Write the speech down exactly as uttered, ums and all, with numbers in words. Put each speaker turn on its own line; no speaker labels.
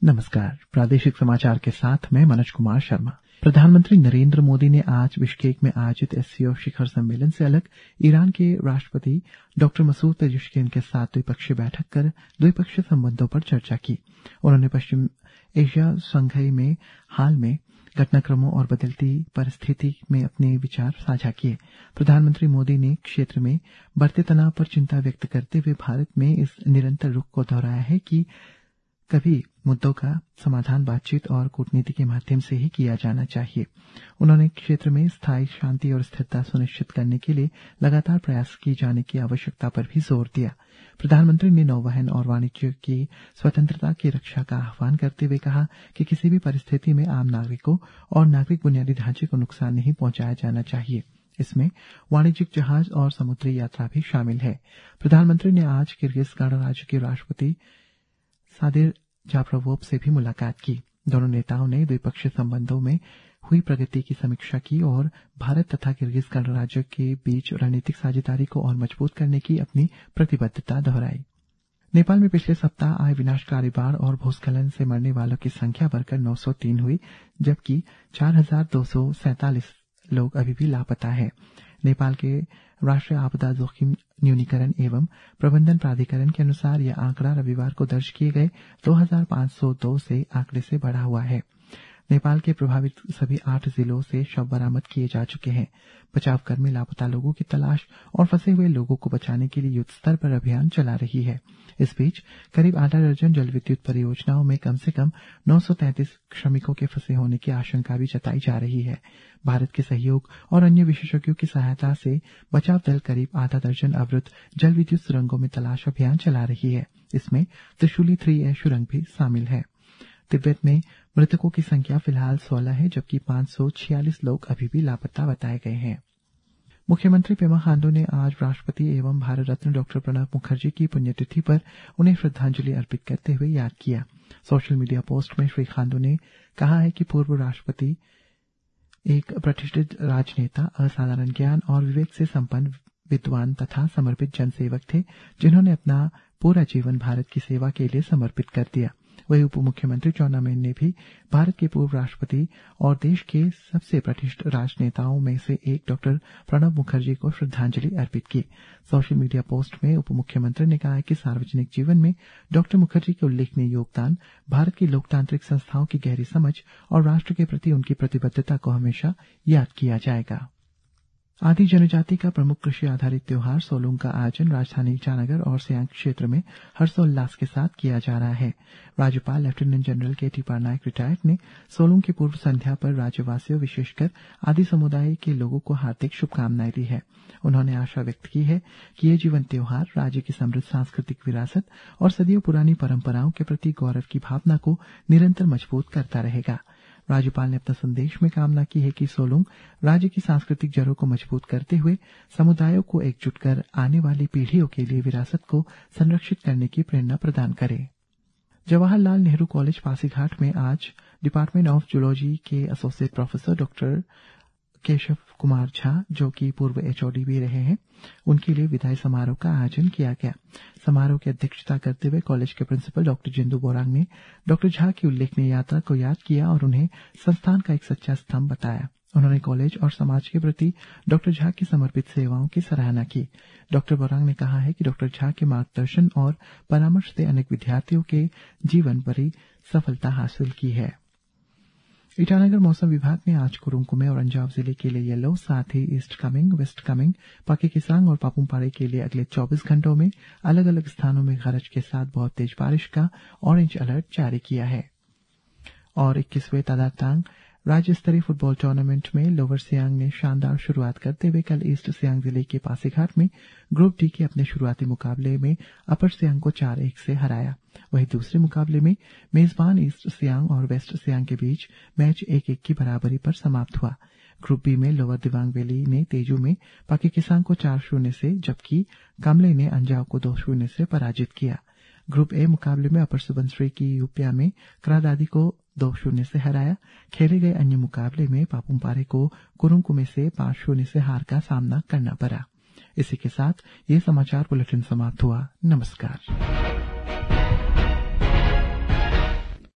नमस्कार। प्रादेशिक समाचार के साथ मैं मनोज कुमार शर्मा। प्रधानमंत्री नरेंद्र मोदी ने आज बिश्केक में आयोजित एससीओ शिखर सम्मेलन से अलग ईरान के राष्ट्रपति डॉक्टर मसूद पेजेश्किन के साथ द्विपक्षीय बैठक कर द्विपक्षीय संबंधों पर चर्चा की। उन्होंने पश्चिम एशिया संघाई में हाल में घटनाक्रमों और बदलती परिस्थिति में अपने विचार साझा किए। प्रधानमंत्री मोदी ने क्षेत्र में बढ़ते तनाव पर चिंता व्यक्त करते हुए भारत में इस निरंतर रुख को दोहराया है कि कभी मुद्दों का समाधान बातचीत और कूटनीति के माध्यम से ही किया जाना चाहिए। उन्होंने क्षेत्र में स्थायी शांति और स्थिरता सुनिश्चित करने के लिए लगातार प्रयास किए जाने की आवश्यकता पर भी जोर दिया। प्रधानमंत्री ने नौवहन और वाणिज्य की स्वतंत्रता की रक्षा का आह्वान करते हुए कहा कि किसी भी परिस्थिति में आम नागरिकों और नागरिक बुनियादी ढांचे को नुकसान नहीं पहुंचाया जाना चाहिए। इसमें वाणिज्यिक जहाज और समुद्री यात्रा भी शामिल है। प्रधानमंत्री ने आज किर्गिज गणराज्य के राष्ट्रपति सादिर जापरोव से भी मुलाकात की। दोनों नेताओं ने द्विपक्षीय संबंधों में हुई प्रगति की समीक्षा की और भारत तथा किर्गिज गणराज्य के बीच रणनीतिक साझेदारी को और मजबूत करने की अपनी प्रतिबद्धता दोहराई। नेपाल में पिछले सप्ताह आए विनाशकारी बाढ़ और भूस्खलन से मरने वालों की संख्या बढ़कर नौ सौ तीन हुई, जबकि चार हजार दो सौ सैंतालीस लोग अभी भी लापता हैं। नेपाल के राष्ट्रीय आपदा जोखिम न्यूनीकरण एवं प्रबंधन प्राधिकरण के अनुसार यह आंकड़ा रविवार को दर्ज किए गए दो हजार पांच सौ दो से आंकड़े से बढ़ा हुआ है। नेपाल के प्रभावित सभी आठ जिलों से शव बरामद किए जा चुके हैं। बचाव कर्मी लापता लोगों की तलाश और फंसे हुए लोगों को बचाने के लिए युद्ध स्तर पर अभियान चला रही है। इस बीच करीब आधा दर्जन जल विद्युत परियोजनाओं में कम से कम नौ सौ तैंतीस श्रमिकों के फंसे होने की आशंका भी जताई जा रही है। भारत के सहयोग और अन्य विशेषज्ञों की सहायता से बचाव दल करीब आधा दर्जन अवरुद्ध जल विद्युत सुरंगों में तलाश अभियान चला रही है। इसमें त्रिशूली थ्री ए सुरंग भी शामिल है। तिब्बत में मृतकों की संख्या फिलहाल सोलह है, जबकि पांच सौ छियालीस लोग अभी भी लापता बताए गए हैं। मुख्यमंत्री पेमा खांडू ने आज राष्ट्रपति एवं भारत रत्न डॉक्टर प्रणब मुखर्जी की पुण्यतिथि पर उन्हें श्रद्धांजलि अर्पित करते हुए याद किया। सोशल मीडिया पोस्ट में श्री खांडू ने कहा है कि पूर्व राष्ट्रपति एक प्रतिष्ठित राजनेता, असाधारण ज्ञान और विवेक से संपन्न विद्वान तथा समर्पित जनसेवक थे, जिन्होंने अपना पूरा जीवन भारत की सेवा के लिए समर्पित कर दिया। वही उप मुख्यमंत्री चाउना मेन ने भी भारत के पूर्व राष्ट्रपति और देश के सबसे प्रतिष्ठित राजनेताओं में से एक डॉक्टर प्रणब मुखर्जी को श्रद्धांजलि अर्पित की। सोशल मीडिया पोस्ट में उप मुख्यमंत्री ने कहा है कि सार्वजनिक जीवन में डॉक्टर मुखर्जी के उल्लेखनीय योगदान, भारत की लोकतांत्रिक संस्थाओं की गहरी समझ और राष्ट्र के प्रति उनकी प्रतिबद्धता को हमेशा याद किया जाएगा। आदि जनजाति का प्रमुख कृषि आधारित त्योहार सोलुंग का आयोजन राजधानी ईटानगर और सियांग क्षेत्र में हर्षोल्लास के साथ किया जा रहा है। राज्यपाल लेफ्टिनेंट जनरल के टी पटनायक रिटायर्ड ने सोलुंग की पूर्व संध्या पर राज्यवासियों, विशेषकर आदि समुदाय के लोगों को हार्दिक शुभकामनाएं दी है। उन्होंने आशा व्यक्त की है कि ये जीवन त्योहार राज्य की समृद्ध सांस्कृतिक विरासत और सदियों पुरानी परंपराओं के प्रति गौरव की भावना को निरंतर मजबूत करता रहेगा। राज्यपाल ने अपने संदेश में कामना की है कि सोलुंग राज्य की सांस्कृतिक जड़ों को मजबूत करते हुए समुदायों को एकजुट कर आने वाली पीढ़ियों के लिए विरासत को संरक्षित करने की प्रेरणा प्रदान करे। जवाहरलाल नेहरू कॉलेज पासीघाट में आज डिपार्टमेंट ऑफ जूलॉजी के associate professor doctor Keshav Kumar Jha, जो कि पूर्व एचओडी भी रहे हैं, उनके लिए विदाई समारोह का आयोजन किया गया। समारोह की अध्यक्षता करते हुए कॉलेज के प्रिंसिपल डॉक्टर जिंदू बोरांग ने डॉक्टर झा की उल्लेखनीय यात्रा को याद किया और उन्हें संस्थान का एक सच्चा स्तंभ बताया। उन्होंने कॉलेज और समाज के प्रति डॉक्टर झा की समर्पित सेवाओं की सराहना की। डॉक्टर बोरांग ने कहा है कि डॉक्टर झा के मार्गदर्शन और परामर्श से अनेक विद्यार्थियों के जीवन बड़ी सफलता हासिल की है। ईटानगर मौसम विभाग ने आज कुरुंकुमे और अंजाव जिले के लिए येलो, साथ ही ईस्ट कामेंग, वेस्ट कामेंग, पाके केसांग और पापुमपारे के लिए अगले चौबीस घंटों में अलग अलग स्थानों में गरज के साथ बहुत तेज बारिश का ऑरेंज अलर्ट जारी किया है। और इक्कीसवें तादातांग राज्य स्तरीय फुटबॉल टूर्नामेंट में लोअर सियांग ने शानदार शुरुआत करते हुए कल ईस्ट सियांग जिले के पासीघाट में ग्रुप डी के अपने शुरुआती मुकाबले में अपर सियांग को चार एक से हराया। वहीं दूसरे मुकाबले में मेजबान ईस्ट सियांग और वेस्ट सियांग के बीच मैच एक एक की बराबरी पर समाप्त हुआ। ग्रुप बी में लोअर दिबांग वैली ने तेजू में पाके केसांग को चार शून्य से, जबकि कामले ने अंजाव को दो शून्य से पराजित किया। ग्रुप ए मुकाबले में अपर सुबनसिरी की यूपिया में करादादी को दो शून्य से हराया। खेले गए अन्य मुकाबले में पापुमपारे को कुरुंकुमे से पांच शून्य से हार का सामना करना पड़ा। इसी के साथ ये समाचार बुलेटिन समाप्त हुआ। नमस्कार।